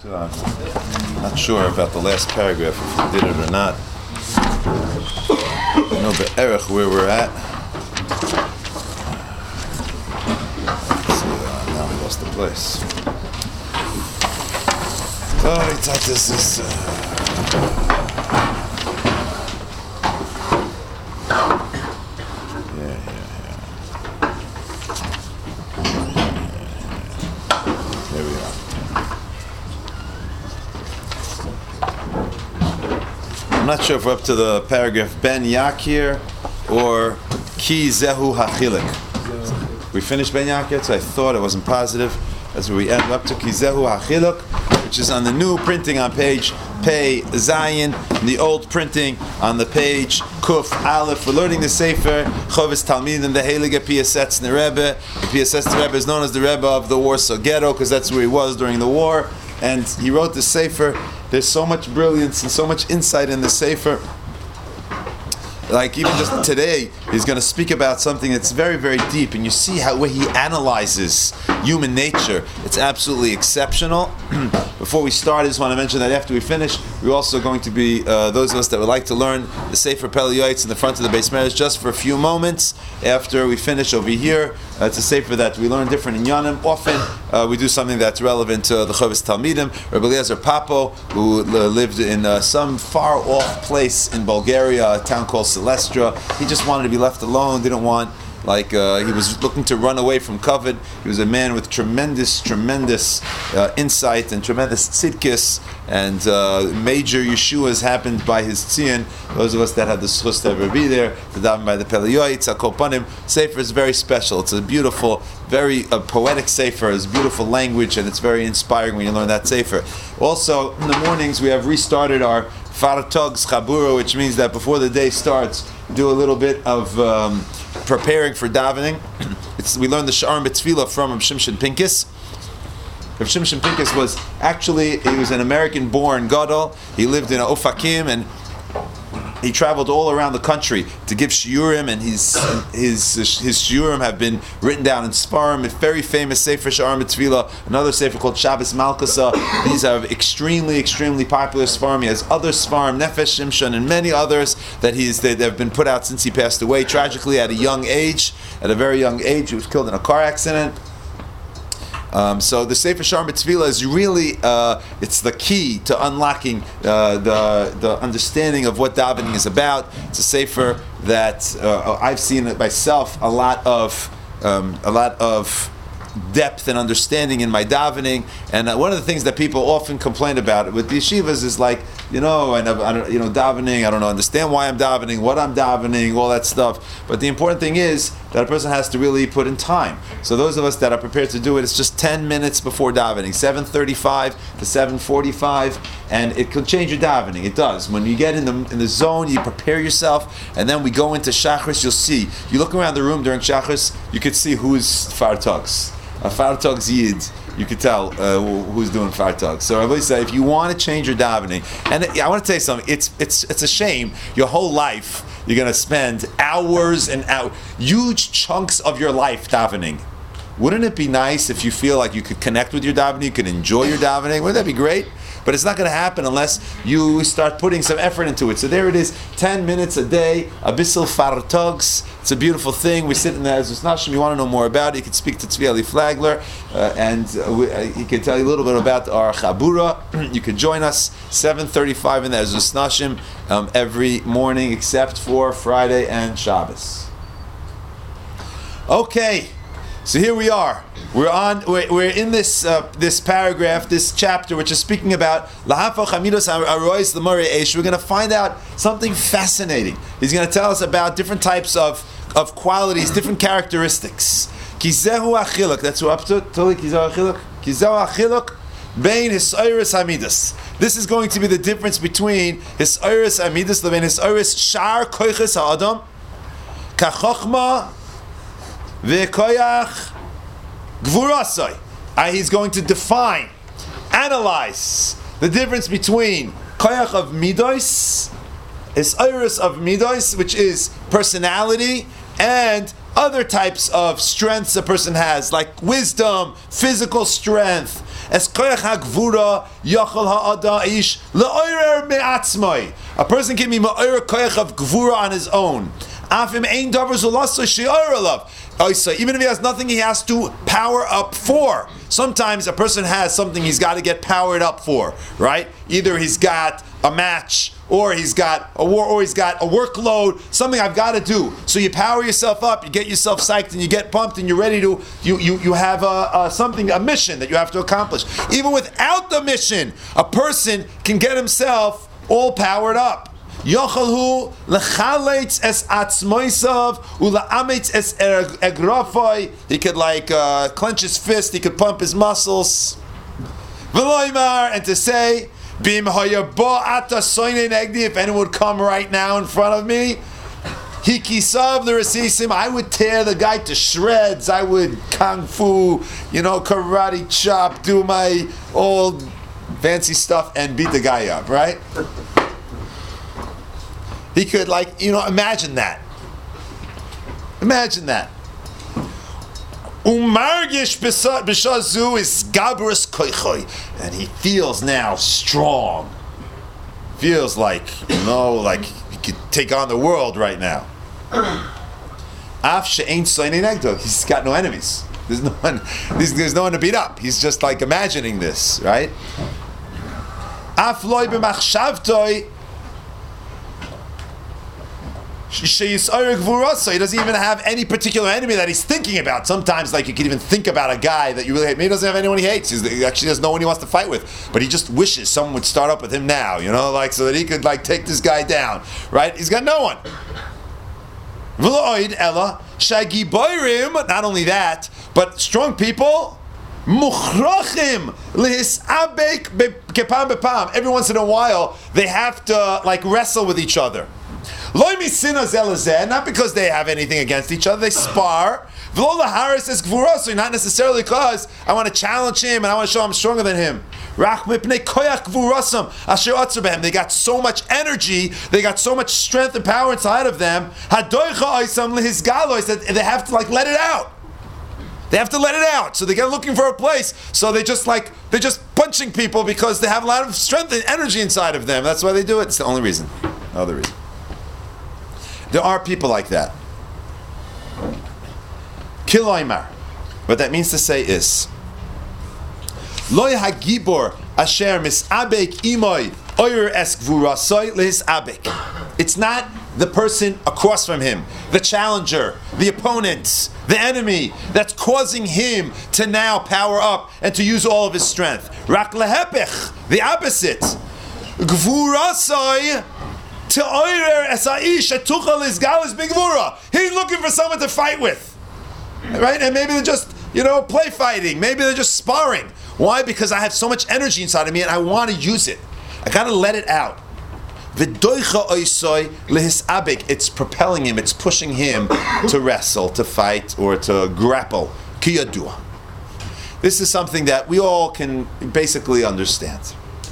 Not sure about the last paragraph, if we did it or not. I know be'erech where we're at. Let's see, now we lost the place. Oh, he thought this is... I'm not sure if we're up to the paragraph Ben Yakir or Ki Zehu HaChiluk. We finished Ben Yakir, so I thought I wasn't positive. That's where we end up to Ki Zehu HaChiluk, which is on the new printing on page Pei Zayin, the old printing on the page Kuf Aleph. We're learning the Sefer Chovis Talmidim, the Heilige Piasetz Rebbe. The Piasetz Rebbe is known as the Rebbe of the Warsaw Ghetto because that's where he was during the war. And he wrote the Sefer. There's so much brilliance and so much insight in the Sefer. Like even just today, he's going to speak about something that's very, very deep, and you see how where he analyzes human nature. It's absolutely exceptional. Before we start, I just want to mention that after we finish, we're also going to be those of us that would like to learn the Sefer Pele Yoetz in the front of the Beis Medrash just for a few moments after we finish over here. It's a Sefer that we learn different in Yanim. Often we do something that's relevant to the Chovis Talmidim. Rabbi Eliezer Papo, who lived in some far-off place in Bulgaria, a town called Celestra. He just wanted to be left alone, didn't want, he was looking to run away from Kavod. He was a man with tremendous insight and tremendous tzidkis, and major Yeshuas happened by his tzion. Those of us that had the schus to ever be there, to daven by the Pele Yoetz, Akopanim. Sefer is very special. It's a beautiful, very poetic Sefer. It's beautiful language, and it's very inspiring when you learn that Sefer. Also, in the mornings, we have restarted our Fartogs Chabura, which means that before the day starts, do a little bit of preparing for davening. We learned the Sha'ar Mitzvila from Rav Shimshon Pincus. Rav Shimshon Pincus he was an American-born gadol. He lived in Ofakim, and he traveled all around the country to give shiurim, and his shiurim have been written down in Sfarim. A very famous Sefer Sha'ar Mitzvila, another Sefer called Shabbos Malkusa. These are extremely, extremely popular Sfarim. He has other Sfarim, Nefesh Shimshon, and many others that have been put out since he passed away tragically at a very young age. He was killed in a car accident. So the Sefer Sha'ar Mitzvila is really, it's the key to unlocking the understanding of what davening is about. It's a Sefer that I've seen it myself a lot of depth and understanding in my davening. And one of the things that people often complain about with the yeshivas is davening. I don't understand why I'm davening, what I'm davening, all that stuff. But the important thing is that a person has to really put in time. So those of us that are prepared to do it, it's just 10 minutes before davening, 7:35 to 7:45, and it can change your davening. It does. When you get in the zone, you prepare yourself, and then we go into Shachris. You'll see. You look around the room during Shachris, you could see who's Fartogs. A Fartog's Yid. You could tell who's doing Fartog. So I always say, if you want to change your davening, and I want to tell you something, it's a shame your whole life you're going to spend hours and huge chunks of your life davening. Wouldn't it be nice if you feel like you could connect with your davening, you could enjoy your davening? Wouldn't that be great? But it's not going to happen unless you start putting some effort into it. So there it is, 10 minutes a day, Abyssal Fartogs. It's a beautiful thing. We sit in the Ezus Nashim. You want to know more about it, you can speak to Tzvi Ali Flagler, and he can tell you a little bit about our Chabura. You can join us 7:35 in the Ezus Nashim every morning except for Friday and Shabbos. Okay. So here we are. We're in this paragraph, this chapter, which is speaking about Lahafach Hamidos Arois L'Morei Eish. We're going to find out something fascinating. He's going to tell us about different types of qualities, different characteristics. Kizehu Achiluk. That's what up to. Totally Kizehu Achiluk. Kizehu Achiluk Bein Hisoiris Hamidus. This is going to be the difference between Hisoiris Hamidus, Lebein Hisoiris Shar Koiches Ha'adam Kachochma V'koyach Gvurasai. He's going to define, analyze the difference between koyach of midos, iris of midos, which is personality, and other types of strengths a person has, like wisdom, physical strength, Es koyach hagvura yachal ha'ada ish le'oirer me'atzmai. A person can be ma'orer koyach of gvura on his own. Afim ein davar zulasso she'orer alav. Even if he has nothing, he has to power up for. Sometimes a person has something he's got to get powered up for, right? Either he's got a match, or he's got a war, or he's got a workload, something I've got to do. So you power yourself up, you get yourself psyched, and you get pumped, and you're ready to, you have a mission that you have to accomplish. Even without the mission, a person can get himself all powered up. Yochalhu lechalets es atzmoisav ulaametz es egrafoi. He could clench his fist. He could pump his muscles. V'loimar, and to say, bim hayaba ata soine negdi. If anyone would come right now in front of me, hikisav l'rasisim. I would tear the guy to shreds. I would kung fu, karate chop, do my old fancy stuff, and beat the guy up. Right? He could, imagine that. Imagine that. Umargish b'shazu is gabrus koichoi, and he feels now strong. Feels like he could take on the world right now. Af she'ein soini negdo. He's got no enemies. There's no one. There's no one to beat up. He's just imagining this, right? Af loy b'machshavtoi. He doesn't even have any particular enemy that he's thinking about. Sometimes, you could even think about a guy that you really hate. Maybe he doesn't have anyone he hates. He actually has no one he wants to fight with. But he just wishes someone would start up with him now, so that he could, take this guy down. Right? He's got no one. Not only that, but strong people, every once in a while, they have to, wrestle with each other. Not because they have anything against each other, they spar. Not necessarily because I want to challenge him and I want to show I'm stronger than him. They got so much energy, they got so much strength and power inside of them. That they have to let it out. They have to let it out. So they get looking for a place. So they're just punching people because they have a lot of strength and energy inside of them. That's why they do it. It's the only reason. No other reason. There are people like that. Kiloimar. What that means to say is, Loy hagibor asher misabek imoy oyer es gvurasoy lehisabek. It's not the person across from him, the challenger, the opponent, the enemy, that's causing him to now power up and to use all of his strength. Rak lehepech, the opposite. Gvurasoy. He's looking for someone to fight with, right? And maybe they're just, play fighting. Maybe they're just sparring. Why? Because I have so much energy inside of me and I want to use it. I got to let it out. It's propelling him. It's pushing him to wrestle, to fight, or to grapple. This is something that we all can basically understand.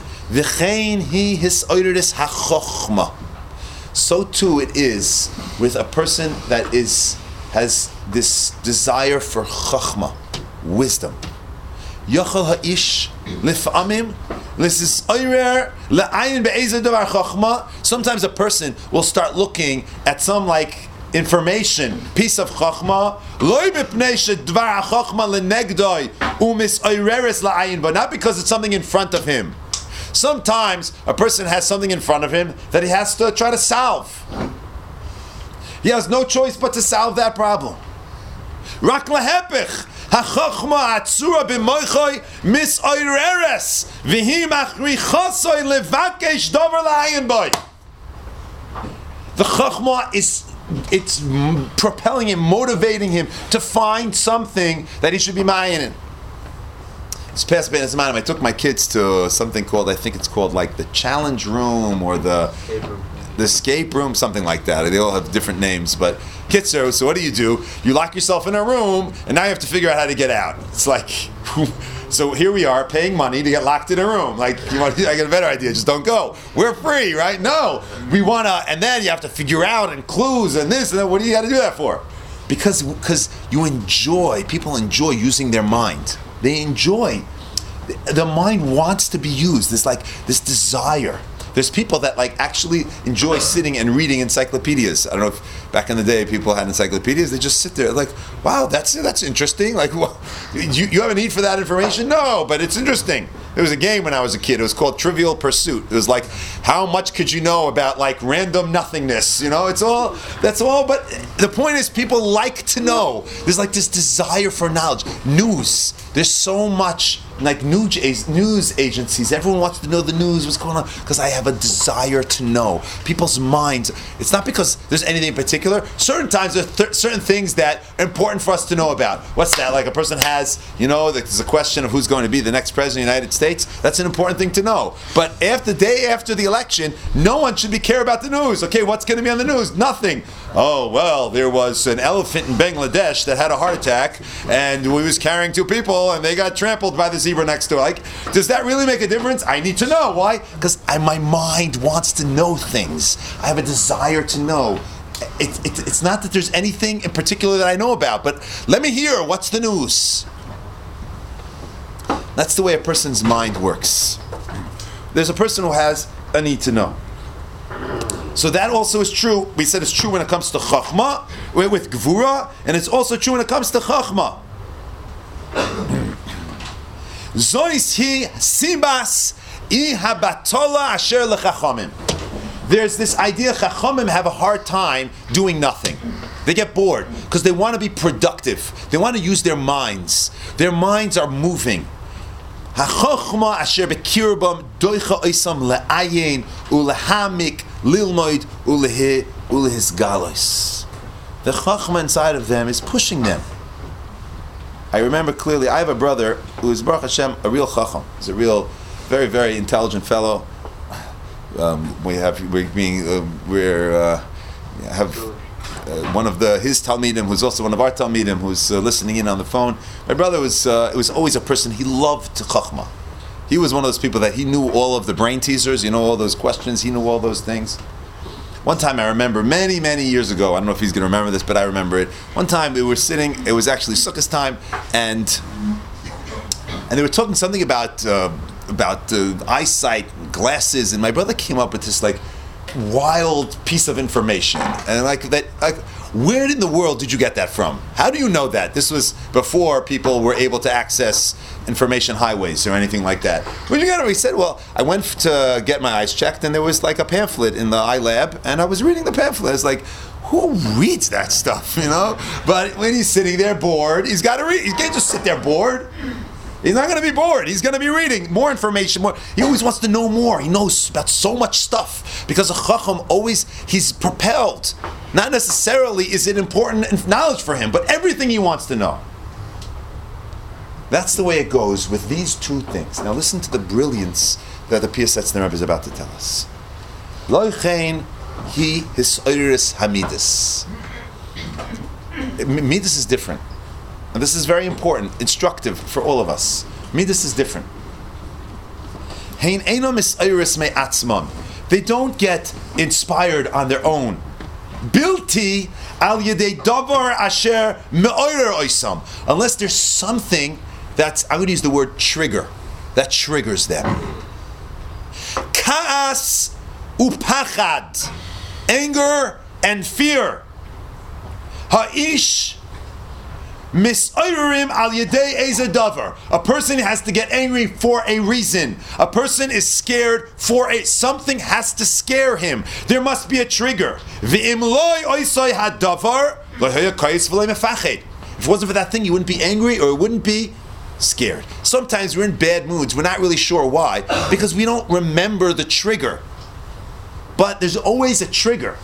So too it is with a person that has this desire for chachma, wisdom. Yachal ha'ish lif'amim l'sisayrer la'ayin be'ezeh davar chachma. Sometimes a person will start looking at some information, piece of chachma, loy b'pnei shedvar chachma lenegdoi u'misayreres la'ayin, but not because it's something in front of him. Sometimes a person has something in front of him that he has to try to solve. He has no choice but to solve that problem. Rak lahepech, hachachma atzura b'moichoi misayreres v'hi machrichasoi levakesh dover la'ayin boy. The chachma it's propelling him, motivating him to find something that he should be ma'ayin in. This past Be'ezman, I took my kids to something called, I think it's called the challenge room or the escape room, something like that. They all have different names, but Kitzer, so what do? You lock yourself in a room, and now you have to figure out how to get out. It's so here we are paying money to get locked in a room. I get a better idea, just don't go. We're free, right? No, we want to, and then you have to figure out and clues and this and that. What do you got to do that for? Because people enjoy using their mind. They enjoy the mind wants to be used. There's like this desire. There's people that like actually enjoy sitting and reading encyclopedias. I don't know if back in the day people had encyclopedias. They just sit there like, wow, that's interesting. Like, well, you have a need for that information? No, but it's interesting. There was a game when I was a kid. It was called Trivial Pursuit. It was like, how much could you know about like random nothingness? That's all. But the point is, people like to know. There's like this desire for knowledge. News. There's so much like news agencies. Everyone wants to know the news, what's going on, because I have a desire to know. People's minds. It's not because there's anything in particular. Certain times there's certain things that are important for us to know about. What's that? Like a person has, there's a question of who's going to be the next president of the United States. That's an important thing to know. But the day after the election, no one should care about the news. Okay, what's going to be on the news? Nothing. Oh, well, there was an elephant in Bangladesh that had a heart attack, and he was carrying two people, and they got trampled by the zebra next to it. Like, does that really make a difference? I need to know. Why? Because my mind wants to know things. I have a desire to know. It's not that there's anything in particular that I know about, but let me hear what's the news. That's the way a person's mind works. There's a person who has a need to know. So that also is true. We said it's true when it comes to Chachma, with Gvura, and it's also true when it comes to Chachma. Zois hi simbas I habatola asher lechachamim. There's this idea Chachamim have a hard time doing nothing. They get bored because they want to be productive. They want to use their minds. Their minds are moving. HaChochma asher bekirbam doicha oisam le'ayin ulehamik lilmoid ulehis galos. The Chachma inside of them is pushing them. I remember clearly, I have a brother who is Baruch Hashem a real Chacham. He's a real, very, very intelligent fellow. We have one of his Talmidim, who's also one of our Talmidim, who's listening in on the phone. My brother was always a person, he loved Chachma. He was one of those people that he knew all of the brain teasers, all those questions, he knew all those things. One time I remember, many, many years ago, I don't know if he's going to remember this, but I remember it. One time we were sitting, it was actually Sukkot time, and they were talking something about eyesight, glasses, and my brother came up with this like wild piece of information, and where in the world did you get that from? How do you know that? This was before people were able to access information highways or anything like that. When you got it, he said, well, I went to get my eyes checked, and there was like a pamphlet in the eye lab, and I was reading the pamphlet. I was like, who reads that stuff, But when he's sitting there bored, he's got to read. He can't just sit there bored. He's not going to be bored. He's going to be reading more information. More. He always wants to know more. He knows about so much stuff because a Chacham he's propelled. Not necessarily is it important knowledge for him, but everything he wants to know. That's the way it goes with these two things. Now listen to the brilliance that the Piasetzner Rebbe is about to tell us. Lo chein hi hisoiris hamidus. Midas is different. And this is very important, instructive for all of us. Midas is different. They don't get inspired on their own. Bilti al yedei davar asher me'orer oisam. Unless there's something that's, I'm going to use the word trigger, that triggers them. Ka'as upachad. Anger and fear. Ha'ish misayrim al yedei ezadavar. A person has to get angry for a reason. A person is scared for something has to scare him. There must be a trigger. V'im loy oisay hadavar lo haya kayis v'lo mefached. If it wasn't for that thing, you wouldn't be angry or it wouldn't be scared. Sometimes we're in bad moods. We're not really sure why because we don't remember the trigger. But there's always a trigger.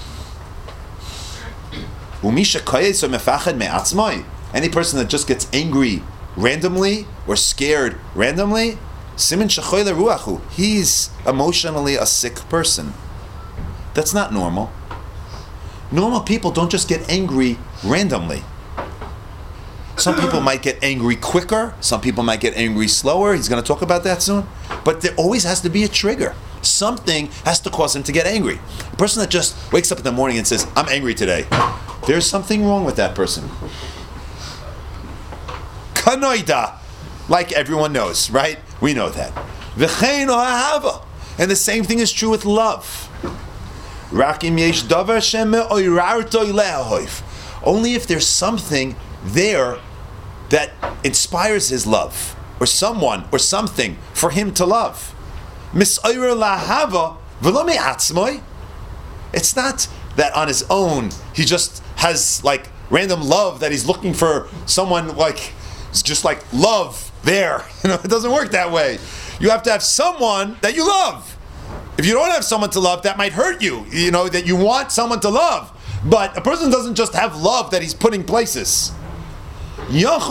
Umisha kayis or mefached me'atzmai. Any person that just gets angry randomly or scared randomly, simin shachoyle ruachu, he's emotionally a sick person. That's not normal. Normal people don't just get angry randomly. Some people might get angry quicker, some people might get angry slower, he's going to talk about that soon. But there always has to be a trigger. Something has to cause him to get angry. A person that just wakes up in the morning and says, I'm angry today, there's something wrong with that person. Kanoida, like everyone knows, right? We know that. V'chein ohava. And the same thing is true with love. Rakim yesh davar sheme'oirartoi le'ahoif. Only if there's something there that inspires his love, or someone, or something for him to love. Mis'oirer lahava v'lo me'atzmoi. It's not that on his own he just has like random love that he's looking for someone like, it's just like love there. It doesn't work that way. You have to have someone that you love. If you don't have someone to love, that might hurt you. That you want someone to love. But a person doesn't just have love that he's putting places. A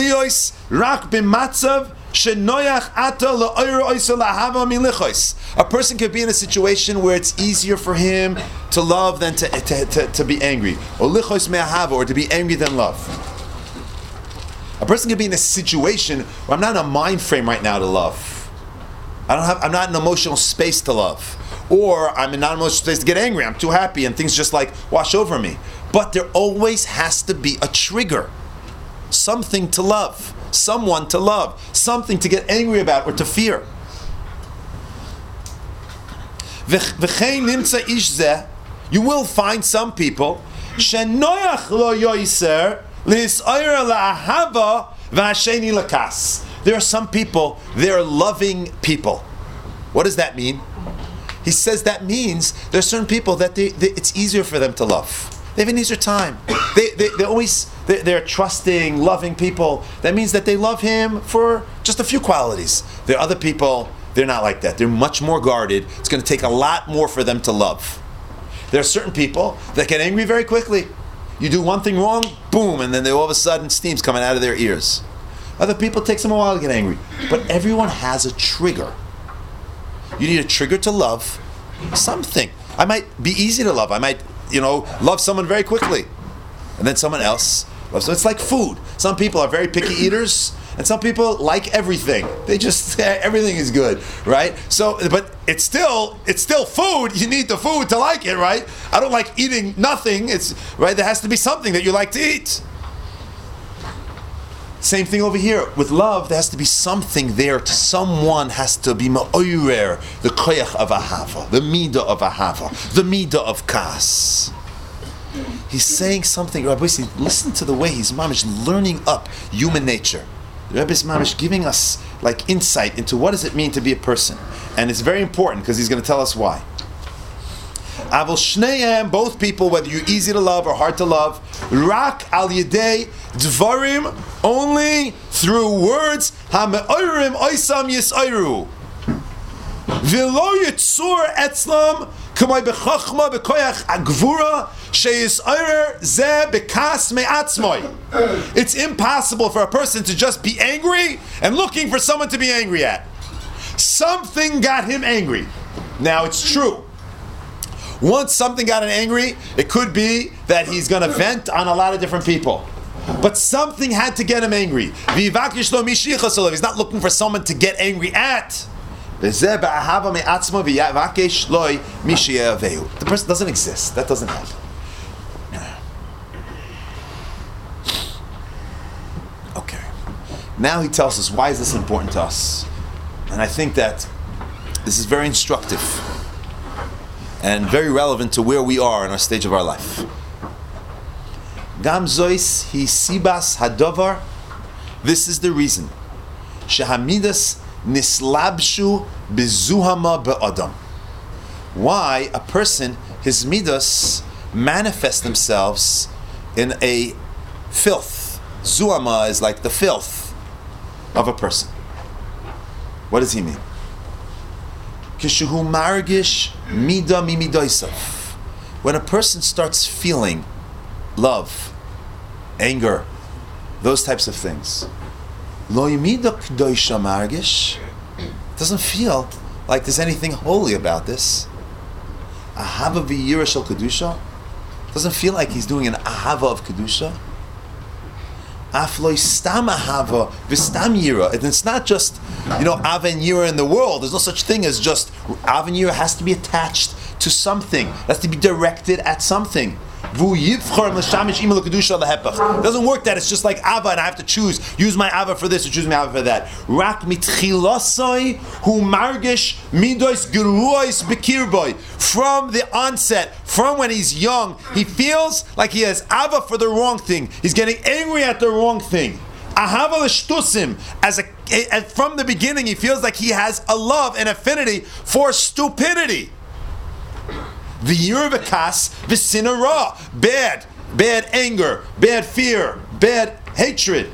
person could be in a situation where it's easier for him to love than to be angry, or to be angry than love. A person could be in a situation where I'm not in a mind frame right now to love. I'm not in an emotional space to love, or I'm in not an emotional space to get angry. I'm too happy and things just like wash over me. But there always has to be a trigger, something to love, someone to love, something to get angry about or to fear. You will find some people there are some people, they're loving people. What does that mean? He says that means there are certain people that it's easier for them to love. They have an easier time. They're trusting, loving people. That means that they love him for just a few qualities. There are other people, they're not like that. They're much more guarded. It's going to take a lot more for them to love. There are certain people that get angry very quickly. You do one thing wrong, boom, and then all of a sudden steam's coming out of their ears. Other people, it takes them a while to get angry. But everyone has a trigger. You need a trigger to love something. I might be easy to love. I might, love someone very quickly. And then someone else loves. So it's like food. Some people are very picky eaters, and some people like everything. They just, everything is good, right? So, but it's still food. You need the food to like it, right? I don't like eating nothing. It's, right? There has to be something that you like to eat. Same thing over here. With love, there has to be something there. Someone has to be ma'oyer, the koyach of ahava, the midah of ahava, the midah of kas. He's saying something. Rabbi, listen to the way he's mamish learning up human nature. Rabbi is mamish giving us like insight into what does it mean to be a person. And it's very important because he's going to tell us why. Avol shneim, both people, whether you're easy to love or hard to love, rak al yedei dvarim, only through words, ha-me'orim oisam yisayru. V'lo yitzur etzlam, k'may b'chachma b'koyach agvura, she'yisayrer zeh b'kas me'atzmoy. It's impossible for a person to just be angry and looking for someone to be angry at. Something got him angry. Now it's true. Once something got him angry, it could be that he's going to vent on a lot of different people. But something had to get him angry. He's not looking for someone to get angry at. The person doesn't exist. That doesn't happen. Okay. Now he tells us, why is this important to us? And I think that this is very instructive and very relevant to where we are in our stage of our life. Gam zois hi sibas hadovar. This is the reason. Shehamidas nislabshu bezuhama be'adam. Why a person, his midas, manifest themselves in a filth. Zuhama is like the filth of a person. What does he mean? Kishuhu margish mida mimidoisav. When a person starts feeling love, anger, those types of things, lo yimida k'doisha margish, doesn't feel like there's anything holy about this. Ahava v'yira shel kedusha, doesn't feel like he's doing an ahava of kedusha. Afloi stam ahava v'stam yira. And it's not just, ava and yira in the world. There's no such thing as just ava and yira. Has to be attached to something. It has to be directed at something. It doesn't work that it's just like Ava and I have to use my Ava for this or choose my Ava for that. Rak mitchilasai hu margish midos geruos bekirboy. From the onset, from when he's young, he feels like he has Ava for the wrong thing. He's getting angry at the wrong thing. Ahava l'shtusim, from the beginning, he feels like he has a love and affinity for stupidity. V'yir v'kas v'sinara, bad anger, bad fear, bad hatred.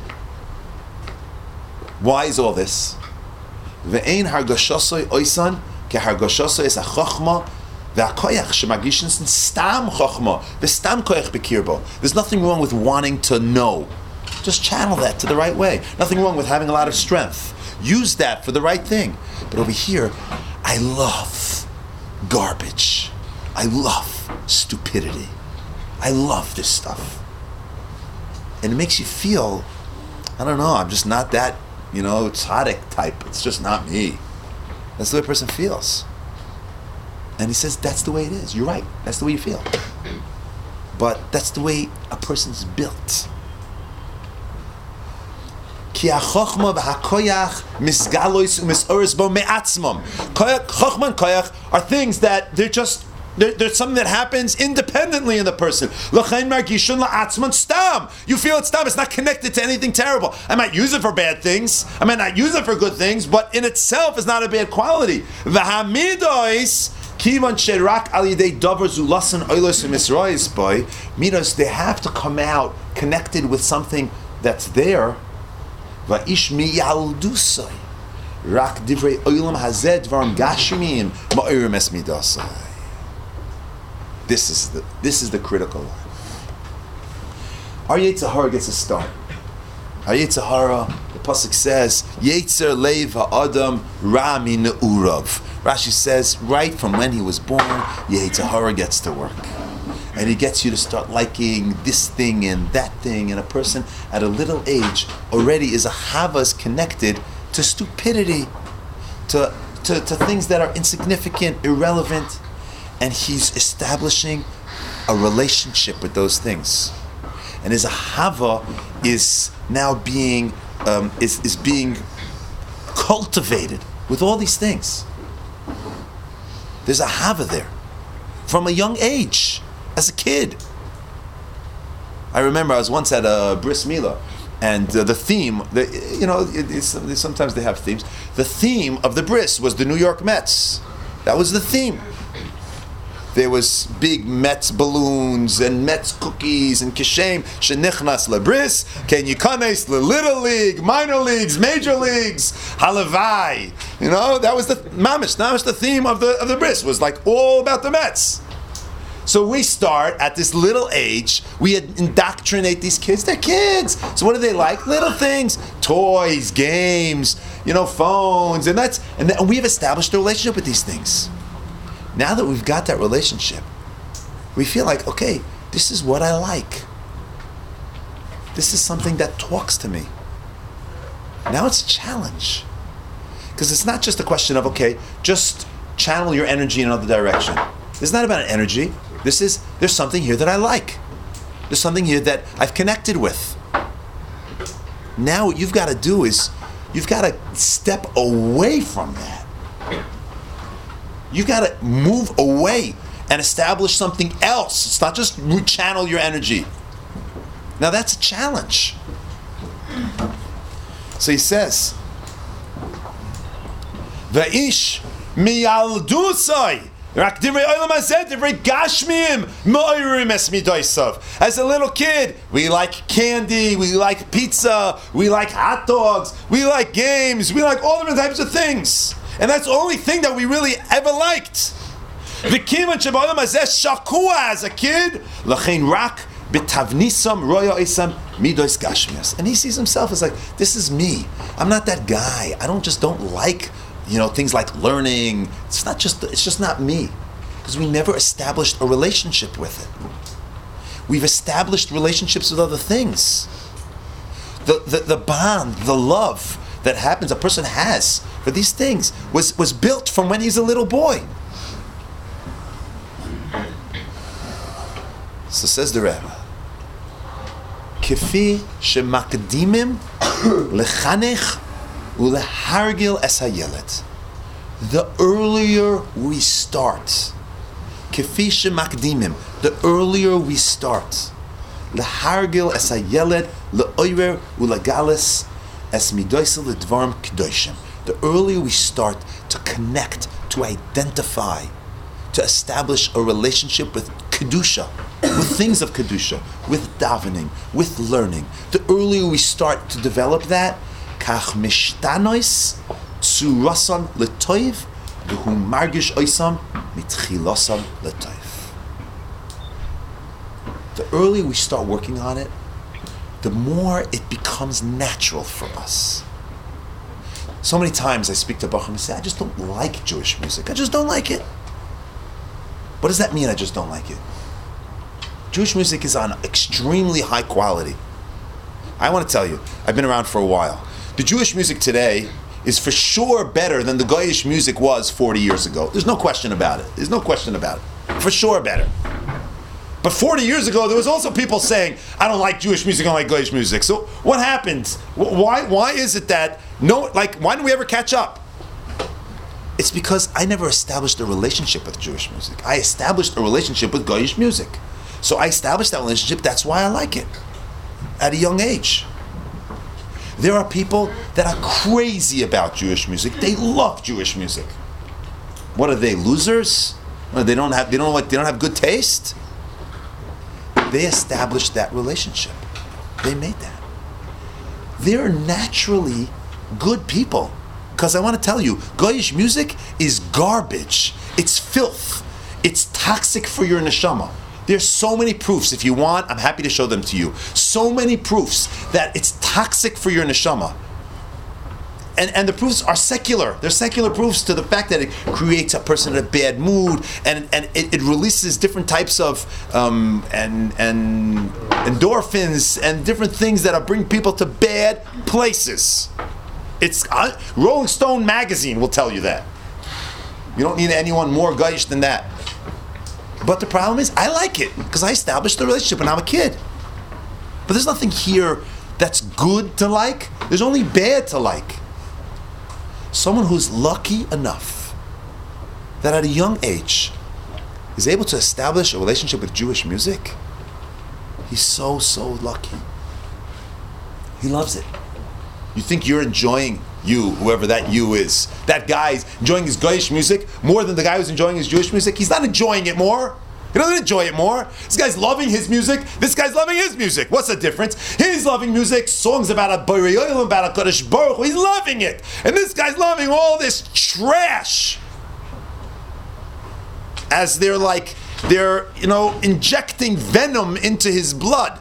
Why is all this? Ve'ein hargashosoi oisan ke hargashosoi es ha'chochma ve'akoyach shemagishin stam chochma ve'stam koyach bekirbo. There's nothing wrong with wanting to know. Just channel that to the right way. Nothing wrong with having a lot of strength. Use that for the right thing. But over here, I love garbage. I love stupidity. I love this stuff. And it makes you feel, I don't know, I'm just not that, tzaddik type. It's just not me. That's the way a person feels. And he says, that's the way it is. You're right. That's the way you feel. But that's the way a person's built. Ki ha-chochma v'ha-koyach misgalois u'misoris bo me'atzmam. Chochma and koyach are things that there's something that happens independently in the person. L'chein margishun la'atzman stam. You feel it's stam. It's not connected to anything terrible. I might use it for bad things. I might not use it for good things, but in itself is not a bad quality. V'ha-midois kivan sherak al yidei davar zulasan oilos u'misrois boy. Midos, they have to come out connected with something that's there. Va'ish miyaldusai. Rak divrei oilam hazed dvarim gashimim ma'irim es midasai. This is the critical line. Our Yetzer Hara gets a start. Our Yetzer Hara, the pasuk says, Yetzer leiv ha'adam ra mi ne'urav. Rashi says, right from when he was born, Yetzer Hara gets to work. And he gets you to start liking this thing and that thing, and a person at a little age already is a havas connected to stupidity, to things that are insignificant, irrelevant, and he's establishing a relationship with those things. And his ahava is now being being cultivated with all these things. There's a ahava there from a young age. As a kid, I remember I was once at a bris milah, and the theme, sometimes they have themes. The theme of the bris was the New York Mets. That was the theme. There was big Mets balloons and Mets cookies and kishem shenichnas lebris, ken yikanes little league, minor leagues, major leagues, halavai. That was the mamish. Mamish, the theme of the bris was like all about the Mets. So we start at this little age, we indoctrinate these kids. They're kids. So what do they like? Little things, toys, games, phones, and we have established a relationship with these things. Now that we've got that relationship, we feel like, okay, this is what I like. This is something that talks to me. Now it's a challenge. Because it's not just a question of, okay, just channel your energy in another direction. It's not about an energy. There's something here that I like. There's something here that I've connected with. Now what you've got to do is, you've got to step away from that. You've got to move away and establish something else. It's not just channel your energy. Now that's a challenge. So he says, Va'ish miyaldusai. As a little kid, we like candy, we like pizza, we like hot dogs, we like games, we like all different types of things. And that's the only thing that we really ever liked. As a kid, and he sees himself as like, this is me. I'm not that guy. I don't like things like learning. It's just not me. Because we never established a relationship with it. We've established relationships with other things. The bond, the love that happens, a person has for these things was built from when he's a little boy. So says the Rebbe, Kifi shemakdimim lechanech ulehargil es hayeled. The earlier we start, Kifi shemakdimim, the earlier we start, lehargil es hayeled leoyer ulagalis es midoisel ledvarim kedoshim. The earlier we start to connect, to identify, to establish a relationship with Kedusha, with things of Kedusha, with davening, with learning. The earlier we start to develop that, Kach mishtanois tsurasan letoiv, v'hu margish oisam mitchilosan letoiv. The earlier we start working on it, the more it becomes natural for us. So many times I speak to Bacham and say, I just don't like Jewish music. I just don't like it. What does that mean, I just don't like it? Jewish music is on extremely high quality. I want to tell you, I've been around for a while. The Jewish music today is for sure better than the Goyish music was 40 years ago. There's no question about it. There's no question about it. For sure better. But 40 years ago, there was also people saying, I don't like Jewish music, I don't like Goyish music. So what happens? Why is it that, why didn't we ever catch up? It's because I never established a relationship with Jewish music. I established a relationship with Goyish music. So I established that relationship, that's why I like it. At a young age. There are people that are crazy about Jewish music. They love Jewish music. What are they, losers? They don't have good taste? They established that relationship. They made that. They're naturally good people. Because I want to tell you, Goyish music is garbage. It's filth. It's toxic for your neshama. There's so many proofs. If you want, I'm happy to show them to you. So many proofs that it's toxic for your neshama. And the proofs are secular. They're secular proofs to the fact that it creates a person in a bad mood, and it releases different types of and endorphins and different things that bring people to bad places. It's Rolling Stone magazine will tell you that. You don't need anyone more Goyish than that. But the problem is, I like it because I established the relationship when I'm a kid. But there's nothing here that's good to like. There's only bad to like. Someone who's lucky enough that at a young age is able to establish a relationship with Jewish music, he's so lucky. He loves it. You think you're enjoying whoever that you is. That guy's enjoying his Goyish music more than the guy who's enjoying his Jewish music. He's not enjoying it more. He doesn't enjoy it more. This guy's loving his music. This guy's loving his music. What's the difference? He's loving music, songs about a Borei Olam, about a Kadosh Baruch Hu. He's loving it. And this guy's loving all this trash. As they're injecting venom into his blood.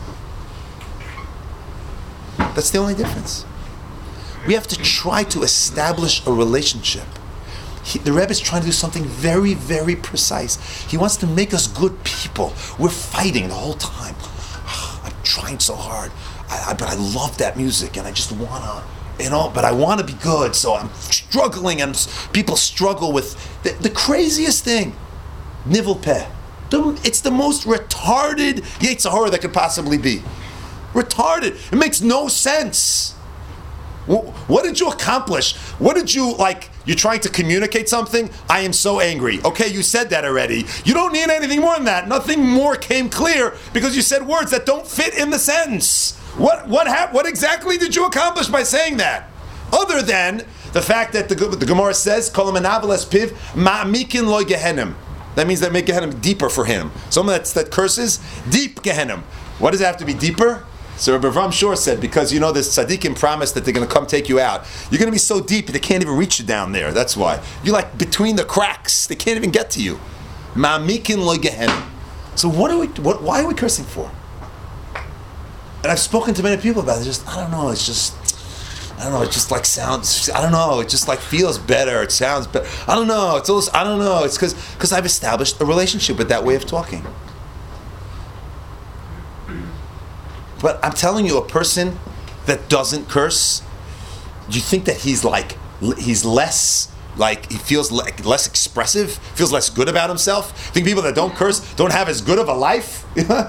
That's the only difference. We have to try to establish a relationship. The Rebbe is trying to do something very, very precise. He wants to make us good people. We're fighting the whole time. I'm trying so hard, but I love that music, and I just want to, but I want to be good, so I'm struggling, and people struggle with the craziest thing, nivel peh. It's the most retarded Yetzer Hara that could possibly be. Retarded. It makes no sense. What did you accomplish? What did you, you're trying to communicate something? I am so angry. Okay, you said that already. You don't need anything more than that. Nothing more came clear because you said words that don't fit in the sentence. What exactly did you accomplish by saying that? Other than the fact that the Gemara says, Kol ha'menavel es piv ma'amikin lo gehenim. That means that make Gehenim deeper for him. Someone that curses, deep Gehenim. What does it have to be deeper? So Rabbi Avram Shor said, because the tzaddikim promised that they're going to come take you out. You're going to be so deep they can't even reach you down there. That's why. You're between the cracks. They can't even get to you. Ma'amikin lo gehenim. So why are we cursing for? And I've spoken to many people about it. It sounds, I don't know, it just feels better, it sounds better. I don't know, it's because I've established a relationship with that way of talking. But I'm telling you, a person that doesn't curse, do you think that he's less like he feels less expressive, feels less good about himself? You think people that don't curse don't have as good of a life?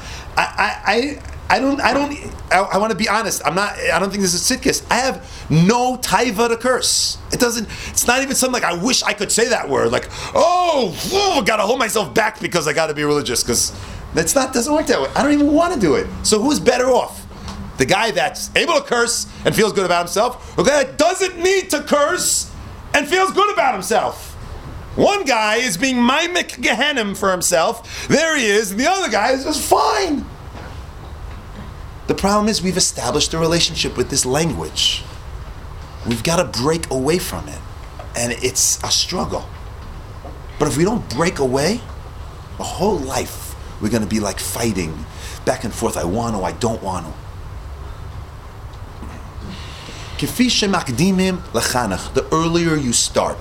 I want to be honest. I don't think this is tzidkis. I have no taiva to curse. It's not even something like I wish I could say that word. Like, I gotta hold myself back because I gotta be religious, because doesn't work that way. I don't even want to do it. So who's better off? The guy that's able to curse and feels good about himself, or the guy that doesn't need to curse and feels good about himself? One guy is being mimic Gehenim for himself. There he is. And the other guy is just fine. The problem is we've established a relationship with this language. We've got to break away from it. And it's a struggle. But if we don't break away, the whole life we're going to be like fighting back and forth. I want to, I don't want to. The earlier you start,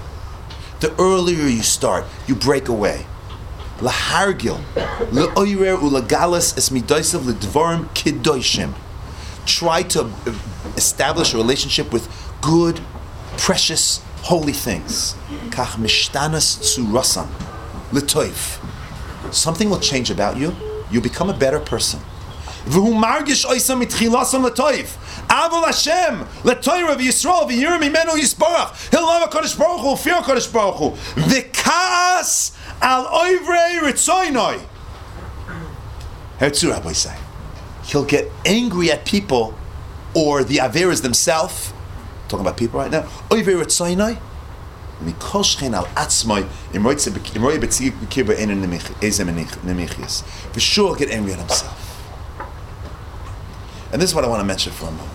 you break away. Lahargil, leoyer ulagalas es midaisav ledvarim kiddoshim. Try to establish a relationship with good, precious, holy things. Kach mishtanas tsurasan letoif. Something will change about you. You become a better person. V'hu margish oisam mitchilasam letoif. Avol Hashem letoirav Yisrael v'yirim imenu yisparach. He'll love HaKadosh Baruch Hu, fear HaKadosh Baruch Hu. V'kaas al oivrei ritzoinoi. Heretzu Rabbi say, he'll get angry at people or the averas themselves. Talking about people right now. Oivrei ritzoinoi. Mikol shchein al atzmoi imroi betziv b'kirba einin nemichias. For sure, he'll get angry at himself. And this is what I want to mention for a moment.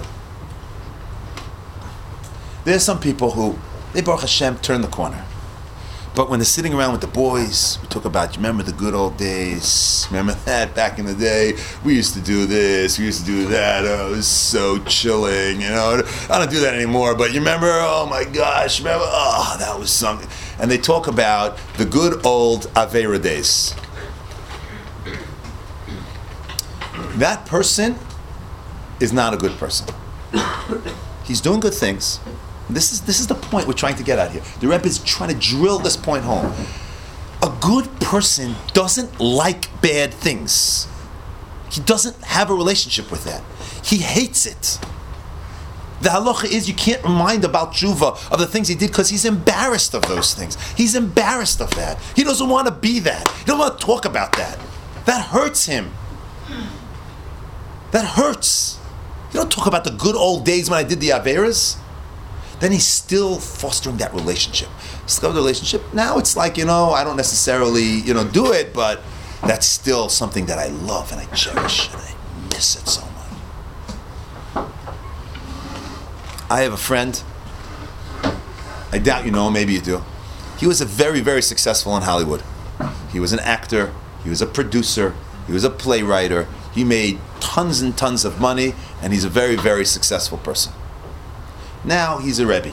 There's some people who, they Baruch Hashem, turn the corner. But when they're sitting around with the boys, we talk about, you remember the good old days? Remember that back in the day? We used to do this, we used to do that. Oh, it was so chilling, you know. I don't do that anymore, but you remember, oh my gosh, remember, oh, that was something. And they talk about the good old Avera days. That person is not a good person. He's doing good things. This is the point we're trying to get at here. The Rebbe is trying to drill this point home. A good person doesn't like bad things. He doesn't have a relationship with that. He hates it. The halacha is you can't remind about tshuva of the things he did because he's embarrassed of those things. He's embarrassed of that. He doesn't want to be that. He doesn't want to talk about that. That hurts him. That hurts. You don't talk about the good old days when I did the averas. Then he's still fostering that relationship. Discover the relationship. Now it's like, I don't necessarily, do it, but that's still something that I love and I cherish and I miss it so much. I have a friend. I doubt you know him, maybe you do. He was a very, very successful in Hollywood. He was an actor. He was a producer. He was a playwright. He made tons and tons of money, and he's a very, very successful person. Now he's a Rebbe.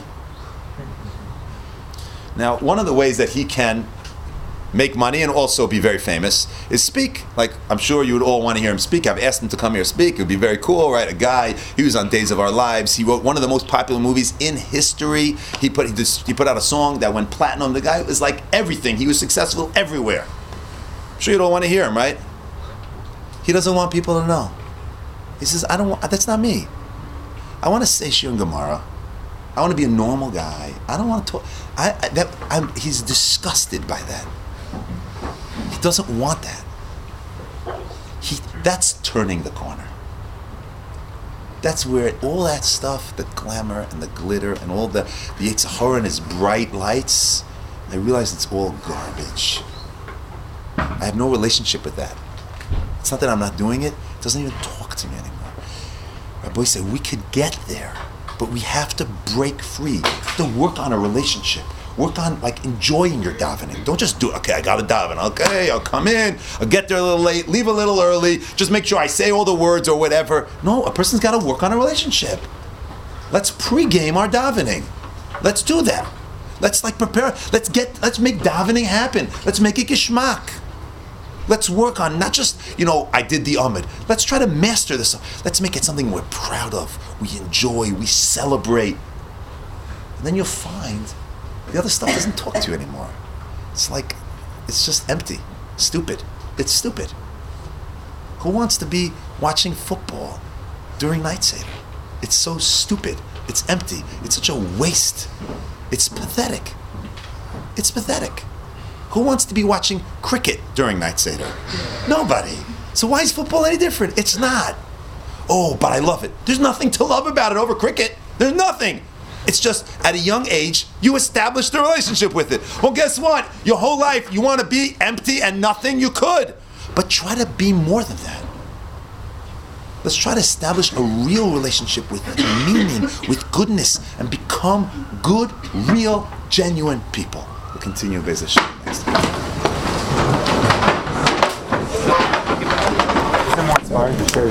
Now, one of the ways that he can make money and also be very famous is speak. Like, I'm sure you would all want to hear him speak. I've asked him to come here and speak. It would be very cool, right? A guy, he was on Days of Our Lives. He wrote one of the most popular movies in history. He put out a song that went platinum. The guy was like everything. He was successful everywhere. I'm sure you don't want to hear him, right? He doesn't want people to know. He says, that's not me. I want to say Shir and Gemara. I want to be a normal guy. I don't want to talk. He's disgusted by that. He doesn't want that. That's turning the corner. That's where all that stuff, the glamour and the glitter and all the Yetzer Hara and his bright lights, I realize it's all garbage. I have no relationship with that. It's not that I'm not doing it. It doesn't even talk to me anymore. Rabbi said we could get there, but we have to break free. We have to work on a relationship. Work on enjoying your davening. Don't just do it. Okay, I got to daven. Okay, I'll come in. I'll get there a little late. Leave a little early. Just make sure I say all the words or whatever. No, a person's got to work on a relationship. Let's pregame our davening. Let's do that. Let's prepare. Let's make davening happen. Let's make it geschmack. Let's work on not just, I did the Amid. Let's try to master this. Let's make it something we're proud of. We enjoy. We celebrate. And then you'll find The other stuff doesn't talk to you anymore. It's like, it's just empty. Stupid. It's stupid. Who wants to be watching football during Night Seder? It's so stupid. It's empty. It's such a waste. It's pathetic. It's pathetic. Who wants to be watching cricket during Night Seder? Nobody. So why is football any different? It's not. Oh, but I love it. There's nothing to love about it over cricket. There's nothing. It's just at a young age, you establish the relationship with it. Well, guess what? Your whole life, you want to be empty and nothing? You could. But try to be more than that. Let's try to establish a real relationship with meaning, with goodness, and become good, real, genuine people. We'll continue Be'ez Hashem next time. More inspiring to share.